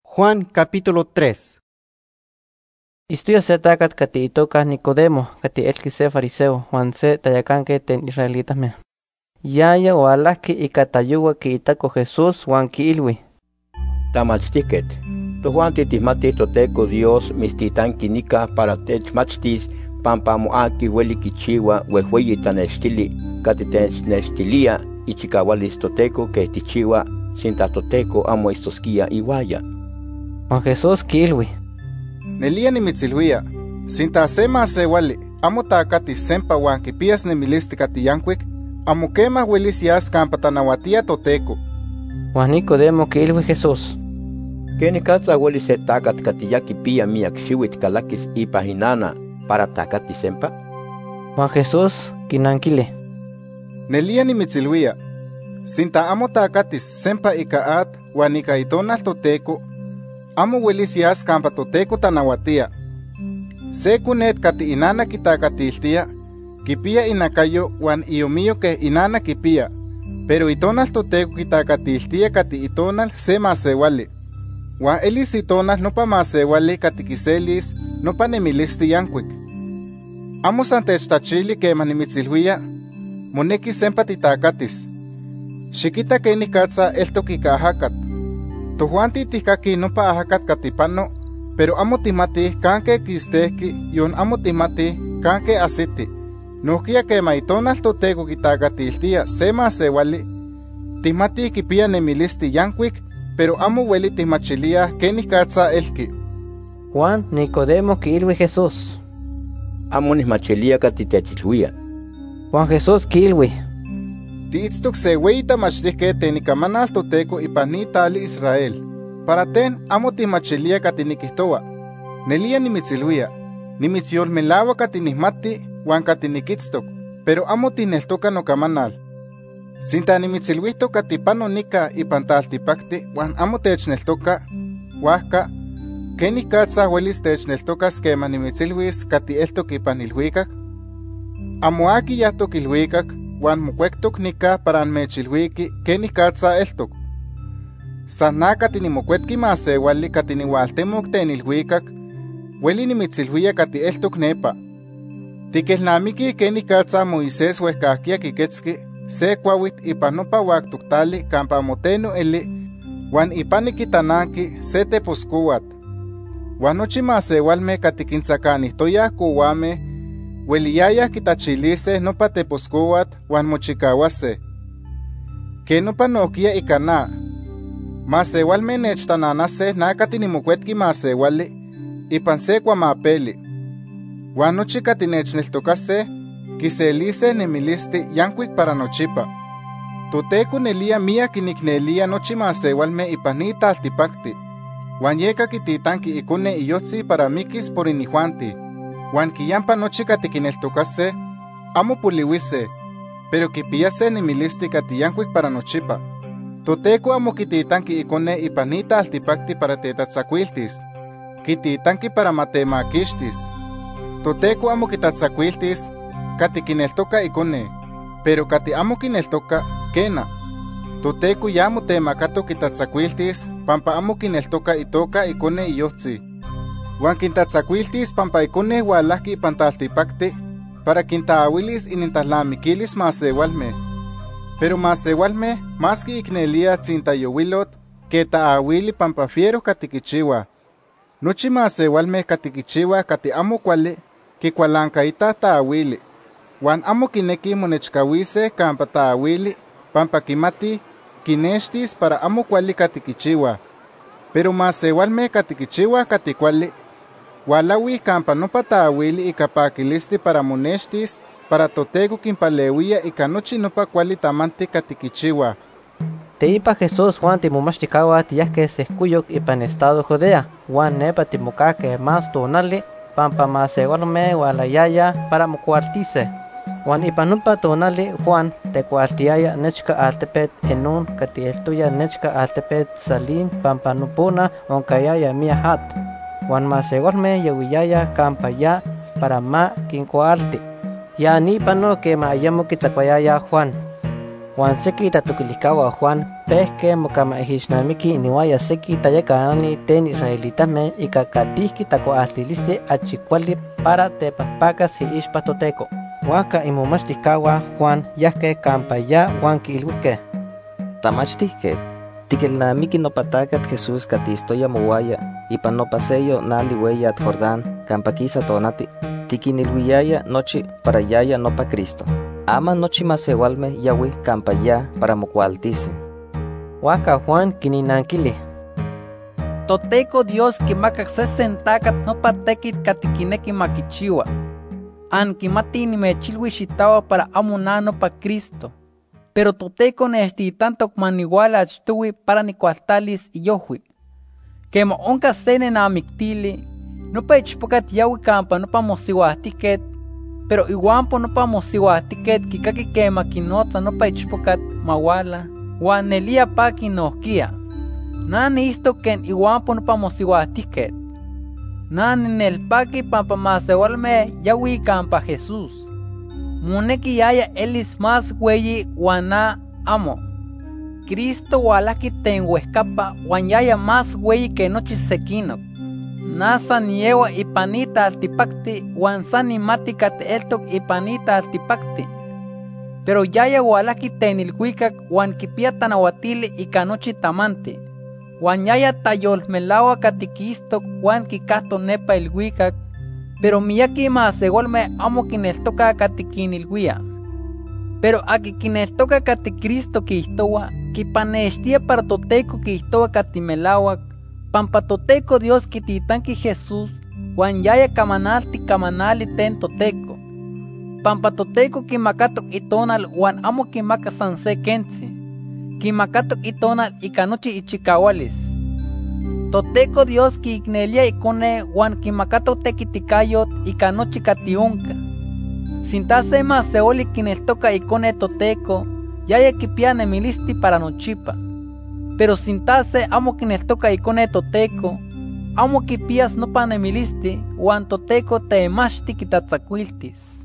Juan capítulo 3. Istuya se tacat cati itoca Nicodemo, cati elqui se fariseo, Juan se tayacanque ten israelitas me. Yaya oalahki icatayuwa ki itaco Jesús, Juan ki ilwi. Tamachtiquet, Juan titismati toteco Dios mistitanqui nica para techmachtis pampa moaki hueli kichiwa huehueyi tanextili, cati technextilia ichikawalis toteco que tichiwa sinta toteco amo istosquia iguaya. Juan Jesús ki ilwi. Nelia nimitzilhuia, sinta sema sewali, amo takati sempa huan kipias nemilisti kati yankuik, amo kema huelis yas campa tanahuatia toteco. Juan Nicodemo ki ilwi Jesús. Keni katsa huelis se takat kati ya kipia miak xiwit kalakis ipahinana para takati sempa? Juan Jesús kinankile. Nelia nimitzilhuia, sinta amo takatis sempa ikaat huan ika itonal toteco, amo huelis yas campa toteco tanahuatia. Se kunet kati inana kitakatiltia, kipia inakayo huan iomiyo ke inana kipia, pero itonal toteco kitakatiltia kati itonal se masewali. Huan elis itonal nopa masewali kati kiselis nopa nemilisti yankuik. Amo santechtachili kema nimitzilhuia, moneki sempa titakatis. Xikita keni katsa eltok ika ahakat. Tohuanti tikaki nopa ahakat katipano, pero amo timati kanke kistehki yon amo timati kanke asiti. Nohkia kema itonal toteco kitakatiltia se masewali, timati kipia nemilisti yankuik, pero amo hueli timachilia keni katsa elki. Juan Nicodemo ki ilwi Jesús. Amo nismachilia kati techilhuia. Juan Jesús ki ilwi. Tiitztok se hueyi tamachtihke tenikamanal toteco ipan ni tali Israel. Para ten amo timachilia kati nikihtowa. Nelia nimitzilhuia, nimitzyolmelawa kati nihmati huan kati nikitztok, pero amo tineltoka nokamanal. Sinta nimitzilhuihtok kati pano nika ipan taltipakti huan amo techneltoka, huajka, keni katsa huelis techneltokas kema nimitzilhuis kati eltok ipan ilhuikak? Amo aki yahtok ilhuikak, huan mokuektok nika para anmechilhuiki keni katsa eltok. San na kati nimokuetki masewali kati nihualtemok ten ilhuikak, hueli nimitzilhuia kati eltok nepa. Tikelnamiki keni katsa Moisés huehkahkia kiketski, se kuawit ipan nopa huaktoktali kampa amoteno eli, huan ipan nikitananki se teposkouat. Huan nochi masewalme kati kintzakanihtoyah kouameh, hueliyayah kitachilise nopa teposkouat huan mochikawase. Ke nopa nohkia ika na. Masewalme nechtananase na kati nimokuetki masewali, ipan se kuamapeli. Huan nochi kati nechneltokase, kiselise nemilisti yankuik para nochipa. Toteco nelia miak kiniknelia nochi masewalme ipan ni taltipakti, huan yeka kititanki ikone iyotzi para mikis por inihuanti, huan kiyampa nochi kati kineltokase, amo puliwise, pero kipiyase nemilisti kati yankuik para nochipa. Toteco amo kititanki ikone ipan ni taltipakti para tetatzakuiltis, kititanki para matemakixtis. Toteco amo kitatzakuiltis, kati kineltoka ikone, pero kati amo kineltoka, kena. Toteco ya motemakato kitatzakuiltis, pampa amo kineltoka itoka ikone iyotzi. Huan kintatzakuiltis pampa ikone hualahki ipan taltipakti, para kintaawilis inintahlamikilis masewalme. Pero masewalme maski iknelia tzintayowilot, ke taawili pampa fiero kati kichiwa. Nochi masewalme kati kichiwa kati amo kuali, kikualankaita taawili. Huan amo kineki monechkawise kampa taawili, pampa kimati, kinextis para amo kuali kati kichiwa. Pero masewalme kati kichiwa kati kuali, walawi kampa nopa taawili ika pakilisti para monextis, para toteco kinpalewia ika nochi nopa kuali tamanti kati kichiwa. Teipa Jesús Juan timomachtikawah tiyahkeh sehkuyok ipan estado Judea, Juan nepa timokahkeh mas tonali, pampa masewalmeh walayaya para mokualtiseh. Juan ipan nopa tonali Juan tekualtiaya nechka altepet Enón kati eltoya nechka altepet Salim pampa nopona onkayaya miak atl. Juan masewalmeh yawiyaya kampa ya para ma kinkualti. Ya nipano kema ayamo kitzakuayaya Juan. Juan seki tatukilikawa Juan pehke mokamaijixnamiki niwaya seki tayakanani ten israelitame ikakatihki takuahtilisti achikuali para tepahpakas iixpa Toteko. Waka imomachtikkawa Juan yahke kampa ya Juan kiilwihke. Tamachtihke, tikilnamiki nopatakat Jesús katistoya mowaya ipan nopaseyo nali weyat Jordán kampa kisa tonati. Tikinilwiyaya nochi para yaya nopa Cristo. Ama nochi masewalme yawi kampa ya para mokualtisi. Waka Juan kininankili. Toteko Dios kimakak sesentakat nopa tekit katikineki makichiwa. Ankimati nimechilwi xitawa para amuna nopa Cristo. Pero Toteko nechtitantok maniwala achtuwi para nikualtalis iyohwi. Kemo onka sene namiktili, nopa ichpokat yawi kampa nopa mosiwahtiket, pero iguampo nopa mosiwahtiket kikaki kema kinotza nopa ichpokat mawala, wan nelia pa kinohkia. Nani isto ken iguampo nopa mosiwahtiket. Nani nelpaki pampa masewalme yawi kampa Jesús. Muneki yaya elis mas weyi wana amo. Cristo walaki tenhuescapa wan yaya mas weyi que nochi sekinok. Nasa niewa ipanita altipakti wan sani mati eltok ipanita altipakti. Pero yaya walaki tenilhuikak wan kipia tanawatili ika nochi tamanti. Wan yaya tayolmelawa katikistok wan kikahto nepa ilhuikak. Pero miyaki masewalme amo kineltoka katikinilhuia. Pero aki kineltoka kati Cristo kihtowa, kipanextia para Toteko kihtowa katimelawak, pampa Toteko Dios kititanki Jesús, wan yaya kamanalti kamanali ten Toteko. Pampa Toteko kimakatok itonal wan amo kimaka san se kentzi. Kimakatok itonal ika nochi ichikawalis. Toteko Dios kiiknelia ikone wan kimakatok tekitikayot ika nochi katiunka. Sinta se maseoli kineltoka ikone Toteko, yaya kipia nemilisti para nochipa. Pero sinta se amo kineltoka ikone Toteko, amo kipias nopa nemilisti, wan Toteko teemachti kitatzakuiltis.